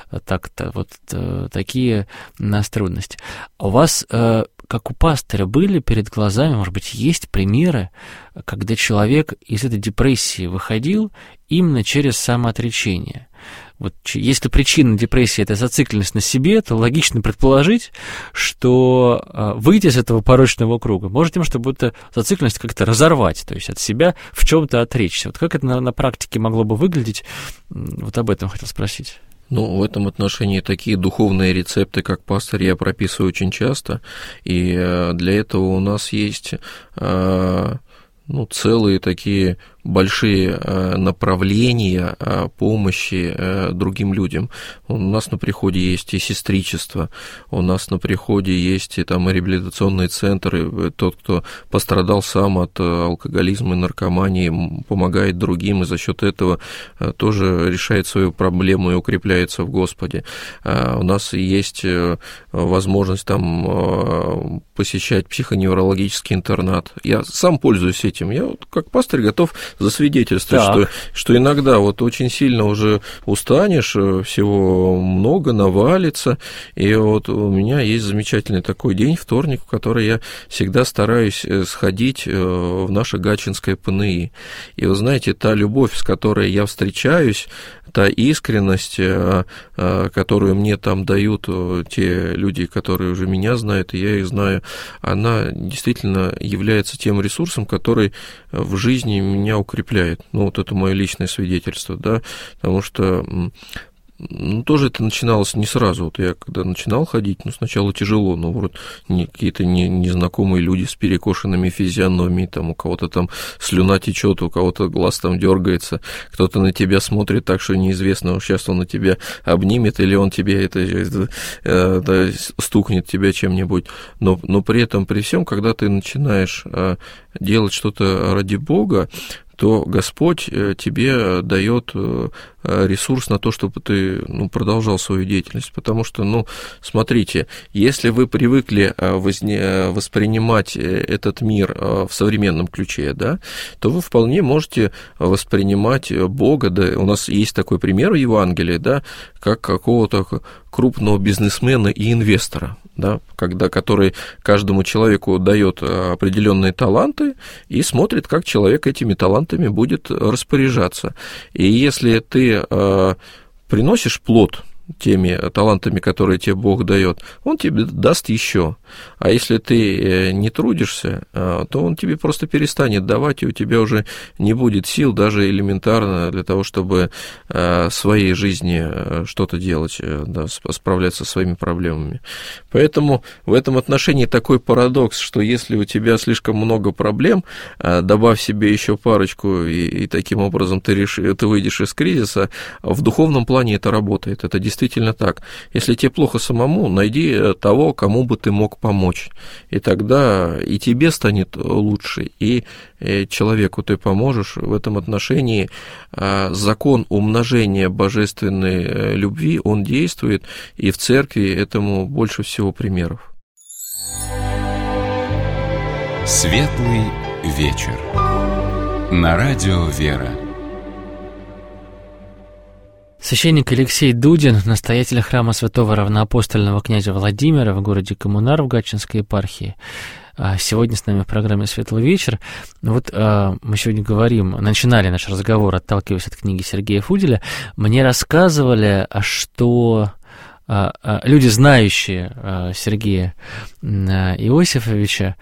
такие у нас трудности. А у вас, как у пастыря, были перед глазами, может быть, есть примеры, когда человек из этой депрессии выходил именно через самоотречение? Вот если причина депрессии – это зацикленность на себе, то логично предположить, что выйти из этого порочного круга может тем, чтобы эту зацикленность как-то разорвать, то есть от себя в чем-то отречься. Вот как это на практике могло бы выглядеть? Вот об этом хотел спросить. Ну, в этом отношении такие духовные рецепты, как пастырь, я прописываю очень часто, и для этого у нас есть целые такие большие направления помощи другим людям. У нас на приходе есть и сестричество, у нас на приходе есть и там и реабилитационные центры. Тот, кто пострадал сам от алкоголизма и наркомании, помогает другим, и за счет этого тоже решает свою проблему и укрепляется в Господе. У нас есть возможность там посещать психоневрологический интернат. Я сам пользуюсь этим. Я вот как пастырь готов засвидетельствовать, что иногда вот очень сильно уже устанешь, всего много навалится, и вот у меня есть замечательный такой день, вторник, в который я всегда стараюсь сходить в наше Гатчинское ПНИ. И вы знаете, та любовь, с которой я встречаюсь, та искренность, которую мне там дают те люди, которые уже меня знают, и я их знаю, она действительно является тем ресурсом, который в жизни меня укрепляет. Ну, вот это мое личное свидетельство, да, потому что тоже это начиналось не сразу. Вот я когда начинал ходить, сначала тяжело, вроде какие-то незнакомые люди с перекошенными физиономией, там у кого-то там слюна течет, у кого-то глаз там дергается, кто-то на тебя смотрит так, что неизвестно, сейчас он на тебя обнимет или он тебе стукнет тебя чем-нибудь. Но при этом, при всем, когда ты начинаешь делать что-то ради Бога, то Господь тебе дает ресурс на то, чтобы ты продолжал свою деятельность. Потому что, смотрите, если вы привыкли воспринимать этот мир в современном ключе, да, то вы вполне можете воспринимать Бога. Да, у нас есть такой пример в Евангелии, да, как какого-то крупного бизнесмена и инвестора, да, который каждому человеку дает определенные таланты и смотрит, как человек этими талантами будет распоряжаться. И если ты приносишь плод теми талантами, которые тебе Бог дает, Он тебе даст еще. А если ты не трудишься, то Он тебе просто перестанет давать, и у тебя уже не будет сил даже элементарно для того, чтобы в своей жизни что-то делать, да, справляться со своими проблемами. Поэтому в этом отношении такой парадокс, что если у тебя слишком много проблем, добавь себе еще парочку, и таким образом ты выйдешь из кризиса, в духовном плане это работает. Это действительно так. Если тебе плохо самому, найди того, кому бы ты мог помочь. И тогда и тебе станет лучше, и человеку ты поможешь. В этом отношении закон умножения божественной любви, он действует, и в церкви этому больше всего примеров. Светлый вечер. На радио «Вера». Священник Алексей Дудин, настоятель храма святого равноапостольного князя Владимира в городе Коммунар в Гатчинской епархии, сегодня с нами в программе «Светлый вечер». Вот мы сегодня начинали наш разговор, отталкиваясь от книги Сергея Фуделя. Мне рассказывали, что люди, знающие Сергея Иосифовича,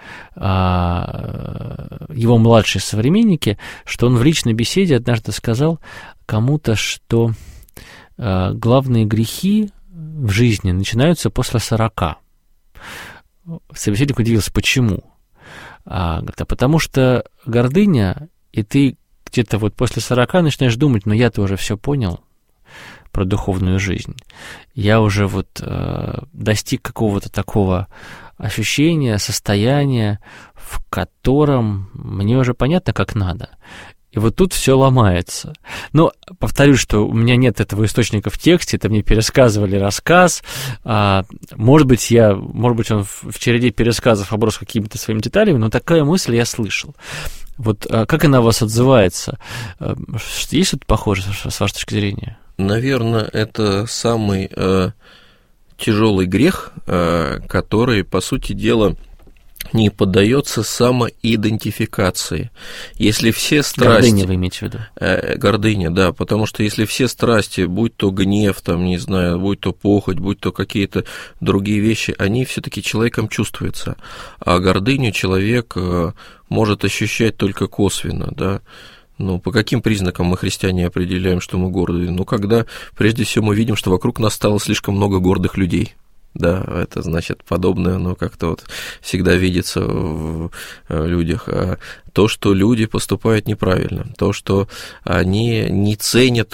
его младшие современники, что он в личной беседе однажды сказал кому-то, что главные грехи в жизни начинаются после 40. Собеседник удивился, почему? Говорит, потому что гордыня, и ты где-то вот после 40 начинаешь думать, я-то уже все понял про духовную жизнь. Я уже достиг какого-то такого ощущения, состояния, в котором мне уже понятно, как надо. И вот тут все ломается. Но повторюсь, что у меня нет этого источника в тексте, это мне пересказывали рассказ. Может быть, он в череде пересказов оброс какими-то своими деталями, но такая мысль я слышал. Вот как она у вас отзывается? Есть что-то похожее, с вашей точки зрения? Наверное, это самый тяжелый грех, который, по сути дела, не поддается самоидентификации. Если все страсти... Гордыня вы имеете в виду? Гордыня, да, потому что если все страсти, будь то гнев, будь то похоть, будь то какие-то другие вещи, они все-таки человеком чувствуются, а гордыню человек может ощущать только косвенно, да. По каким признакам мы, христиане, определяем, что мы гордые? Когда, прежде всего, мы видим, что вокруг нас стало слишком много гордых людей. Да, это значит подобное, оно как-то всегда видится в людях. То, что люди поступают неправильно, то, что они не ценят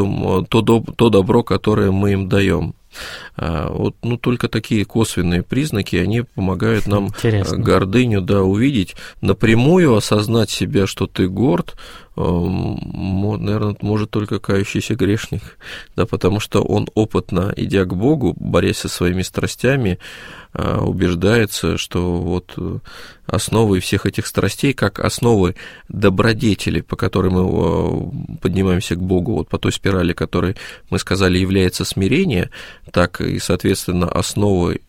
то добро, которое мы им даем. Только такие косвенные признаки, они помогают нам гордыню, увидеть, напрямую осознать себя, что ты горд, наверное, может только кающийся грешник, да, потому что он опытно, идя к Богу, борясь со своими страстями, убеждается, что основой всех этих страстей, как основы добродетели, по которой мы поднимаемся к Богу, по той спирали, которой мы сказали, является смирение, так и, соответственно, основой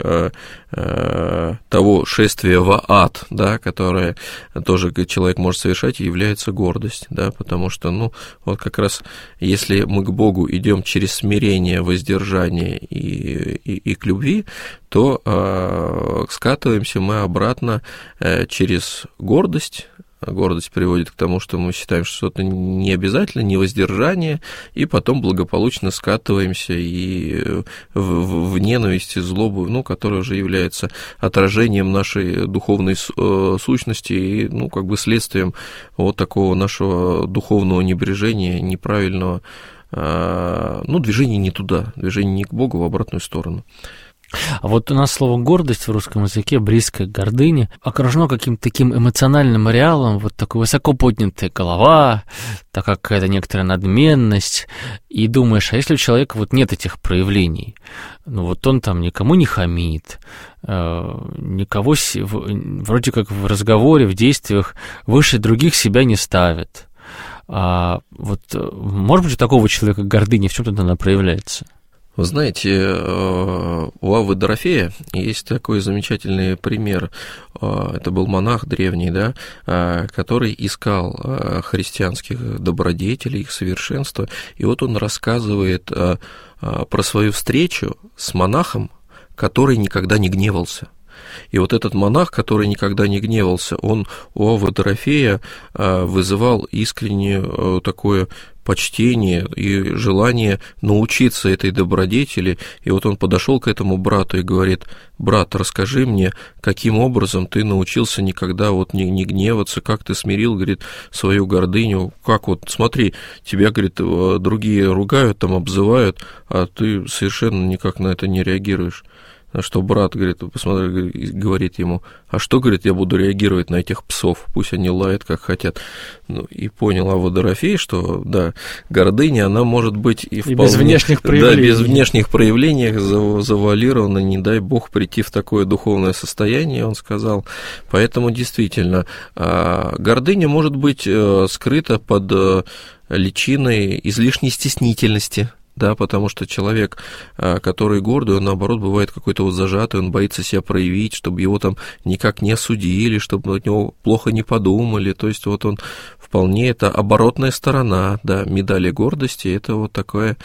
того шествия в ад, да, которое тоже человек может совершать, является гордость, да, потому что, как раз если мы к Богу идем через смирение, воздержание и к любви, то скатываемся мы обратно через гордость. Гордость приводит к тому, что мы считаем, что что-то не обязательно, не воздержание, и потом благополучно скатываемся и в ненависть и злобу, которая уже является отражением нашей духовной сущности и, следствием такого нашего духовного небрежения, неправильного, движения не туда, движения не к Богу, в обратную сторону. А у нас слово «гордость» в русском языке, близкое к гордыне, окружено каким-то таким эмоциональным ареалом, такой высоко поднятая голова, такая какая-то некоторая надменность, и думаешь, а если у человека нет этих проявлений, он там никому не хамит, никого вроде как в разговоре, в действиях выше других себя не ставит. Может быть, у такого человека гордыня в чем-то она проявляется? Вы знаете, у Аввы Дорофея есть такой замечательный пример. Это был монах древний, да, который искал христианских добродетелей, их совершенства. И он рассказывает про свою встречу с монахом, который никогда не гневался. И этот монах, который никогда не гневался, он у Аввы Дорофея вызывал искреннее такое почтение и желание научиться этой добродетели. И он подошел к этому брату и говорит: брат, расскажи мне, каким образом ты научился никогда не гневаться, как ты смирил, говорит, свою гордыню, как смотри, тебя, говорит, другие ругают, обзывают, а ты совершенно никак на это не реагируешь. На что брат, говорит, говорит ему: а что, говорит, я буду реагировать на этих псов, пусть они лают, как хотят. И понял Авва Дорофей, что, да, гордыня, она может быть и вполне... без внешних проявлений. Да, без внешних проявлений завуалирована, не дай Бог прийти в такое духовное состояние, он сказал. Поэтому, действительно, гордыня может быть скрыта под личиной излишней стеснительности. да, потому что человек, который гордый, он, наоборот, бывает какой-то вот зажатый, он боится себя проявить, чтобы его там никак не осудили, чтобы от него плохо не подумали, то есть вот он вполне, это оборотная сторона, да, медали гордости, это вот такое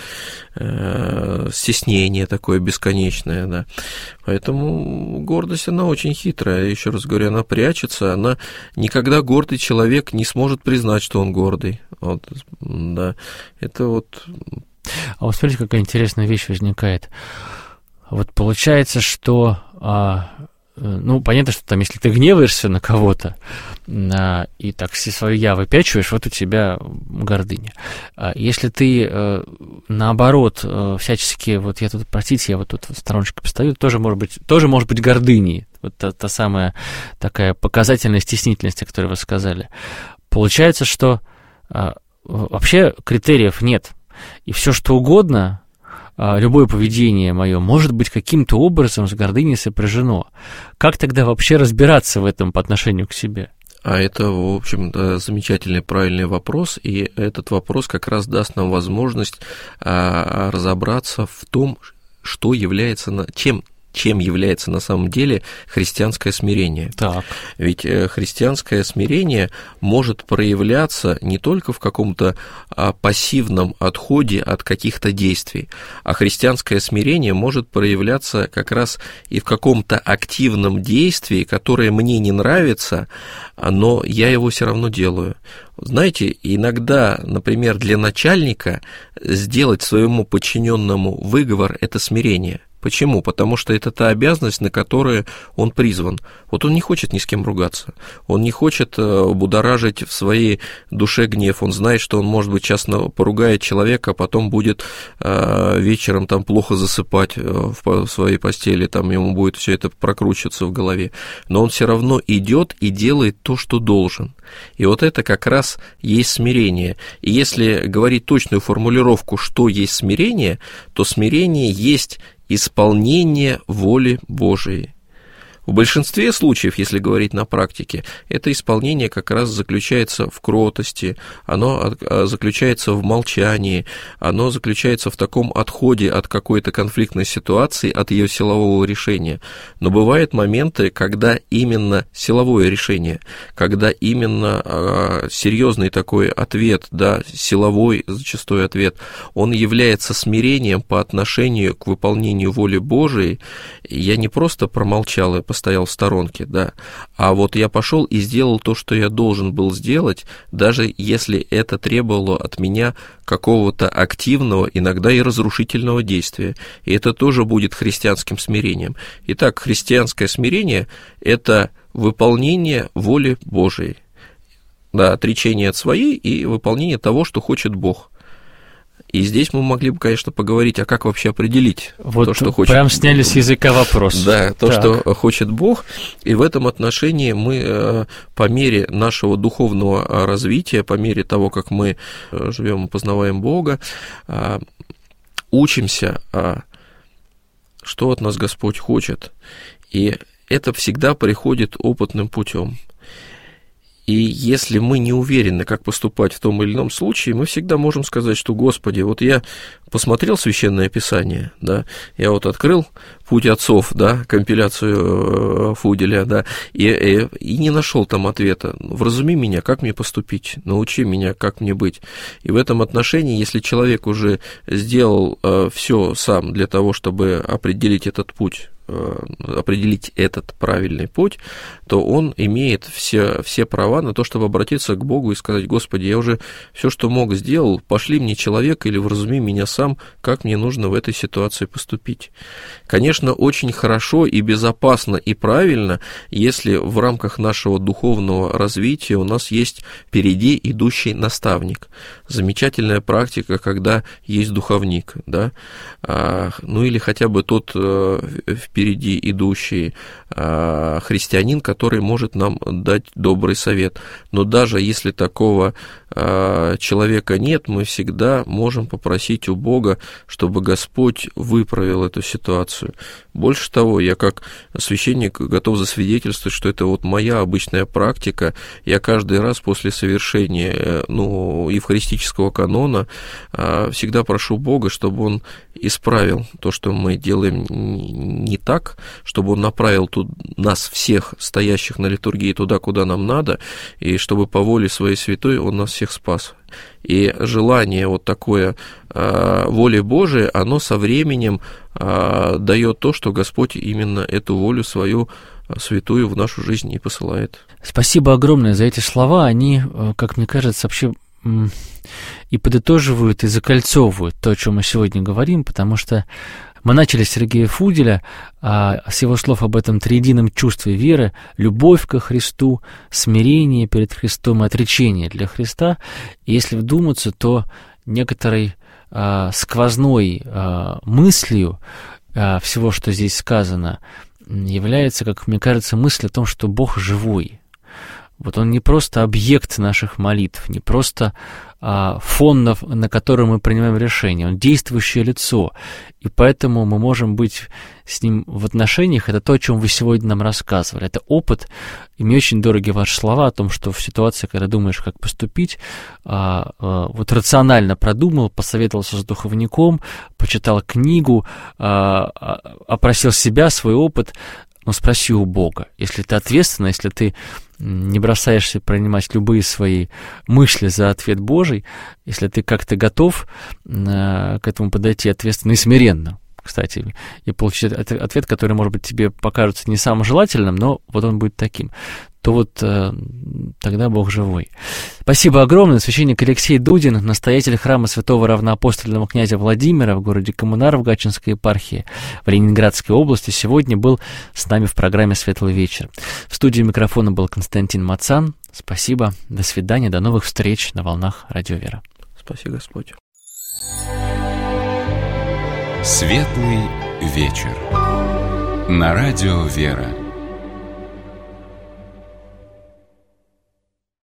стеснение такое бесконечное, да, поэтому гордость, она очень хитрая, еще раз говорю, она прячется, она никогда гордый человек не сможет признать, что он гордый, вот, да, это вот... А вот смотрите, какая интересная вещь возникает. Вот получается, что, ну, понятно, что там, если ты гневаешься на кого-то и так все свое «я» выпячиваешь, вот у тебя гордыня. Если ты, наоборот, всячески, вот я тут, простите, я вот тут в стороночке постою, тоже может быть гордыней. Вот та самая такая показательная стеснительность, о которой вы сказали. Получается, что вообще критериев нет. И все что угодно, любое поведение мое может быть каким-то образом с гордыней сопряжено. Как тогда вообще разбираться в этом по отношению к себе? А это, в общем, замечательный, правильный вопрос, и этот вопрос как раз даст нам возможность разобраться в том, что является, чем является на самом деле христианское смирение. Так. Ведь христианское смирение может проявляться не только в каком-то пассивном отходе от каких-то действий, а христианское смирение может проявляться как раз и в каком-то активном действии, которое мне не нравится, но я его все равно делаю. Знаете, иногда, например, для начальника сделать своему подчиненному выговор – это смирение. Почему? Потому что это та обязанность, на которую он призван. Вот он не хочет ни с кем ругаться, он не хочет будоражить в своей душе гнев, он знает, что он, может быть, часто поругает человека, а потом будет вечером там плохо засыпать в своей постели, там ему будет все это прокручиваться в голове, но он все равно идет и делает то, что должен. И вот это как раз есть смирение. И если говорить точную формулировку, что есть смирение, то смирение есть исполнение воли Божией. В большинстве случаев, если говорить на практике, это исполнение как раз заключается в кротости, оно заключается в молчании, оно заключается в таком отходе от какой-то конфликтной ситуации, от ее силового решения. Но бывают моменты, когда именно силовое решение, когда именно серьезный такой ответ, да, силовой зачастую ответ, он является смирением по отношению к выполнению воли Божией. Я не просто промолчал и стоял в сторонке, да, а вот я пошел и сделал то, что я должен был сделать, даже если это требовало от меня какого-то активного, иногда и разрушительного действия. И это тоже будет христианским смирением. Итак, христианское смирение – это выполнение воли Божией, да, отречение от своей и выполнение того, что хочет Бог. И здесь мы могли бы, конечно, поговорить, а как вообще определить вот то, что хочет... Прям сняли с языка вопрос. Да, то, что хочет Бог. И в этом отношении мы по мере нашего духовного развития, по мере того, как мы живем и познаваем Бога, учимся, что от нас Господь хочет. И это всегда приходит опытным путем. И если мы не уверены, как поступать в том или ином случае, мы всегда можем сказать, что, Господи, вот я посмотрел Священное Писание, да, я вот открыл «Путь отцов», да, компиляцию Фуделя, да, и не нашел там ответа. Вразуми меня, как мне поступить, научи меня, как мне быть. И в этом отношении, если человек уже сделал все сам для того, чтобы определить этот путь, определить этот правильный путь, то он имеет все права на то, чтобы обратиться к Богу и сказать: Господи, я уже все, что мог, сделал, пошли мне человека или вразуми меня сам, как мне нужно в этой ситуации поступить. Конечно, очень хорошо и безопасно и правильно, если в рамках нашего духовного развития у нас есть впереди идущий наставник. Замечательная практика, когда есть духовник, да, ну или хотя бы тот впереди идущий христианин, который может нам дать добрый совет. Но даже если такого человека нет, мы всегда можем попросить у Бога, чтобы Господь выправил эту ситуацию. Больше того, я как священник готов засвидетельствовать, что это вот моя обычная практика. Я каждый раз после совершения евхаристического канона всегда прошу Бога, чтобы Он исправил то, что мы делаем не так, чтобы Он направил нас всех, стоящих на литургии, туда, куда нам надо, и чтобы по воле Своей Святой Он нас всех спас. И желание вот такое воли Божией, оно со временем дает то, что Господь именно эту волю свою святую в нашу жизнь и посылает. Спасибо огромное за эти слова. Они, как мне кажется, вообще и подытоживают, и закольцовывают то, о чем мы сегодня говорим, потому что мы начали с Сергея Фуделя, с его слов об этом триедином чувстве веры, любовь ко Христу, смирение перед Христом и отречение для Христа. И если вдуматься, то некоторой сквозной мыслью всего, что здесь сказано, является, как мне кажется, мысль о том, что Бог живой. Вот Он не просто объект наших молитв, не просто фон, на котором мы принимаем решения, Он действующее лицо, и поэтому мы можем быть с Ним в отношениях. Это то, о чем вы сегодня нам рассказывали. Это опыт, и мне очень дороги ваши слова о том, что в ситуации, когда думаешь, как поступить, вот рационально продумал, посоветовался с духовником, почитал книгу, опросил себя, свой опыт, но спроси у Бога. Если ты ответственна, если ты не бросаешься принимать любые свои мысли за ответ Божий, если ты как-то готов к этому подойти ответственно и смиренно, кстати, и получить ответ, который, может быть, тебе покажется не самым желательным, но вот он будет таким, то вот тогда Бог живой. Спасибо огромное. Священник Алексей Дудин, настоятель храма святого равноапостольного князя Владимира в городе Коммунаров Гатчинской епархии в Ленинградской области, сегодня был с нами в программе «Светлый вечер». В студии микрофона был Константин Мацан. Спасибо. До свидания. До новых встреч на волнах Радио Вера. Спаси Господь. «Светлый вечер» на Радио Вера.